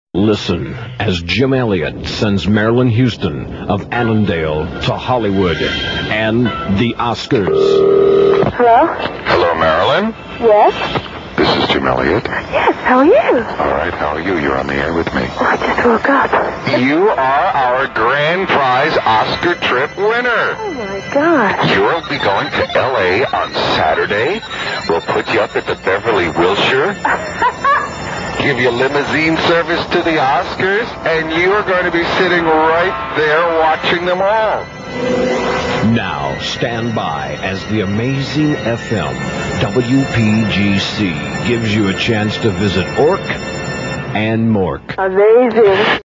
Listen as Jim Elliott sends Marilyn Houston of Annandale to Hollywood and the Oscars. Hello? Hello, Marilyn. Yes? This is Jim Elliott. Yes, how are you? All right, how are you? You're on the air with me. Oh, I just woke up. You are our grand prize Oscar trip winner. Oh, my God. You'll be going to L.A. on Saturday. We'll put you up at the Beverly Wilshire. Give you limousine service to the Oscars, and you are going to be sitting right there watching them all. Now, stand by as the amazing FM WPGC gives you a chance to visit Ork and Mork. Amazing.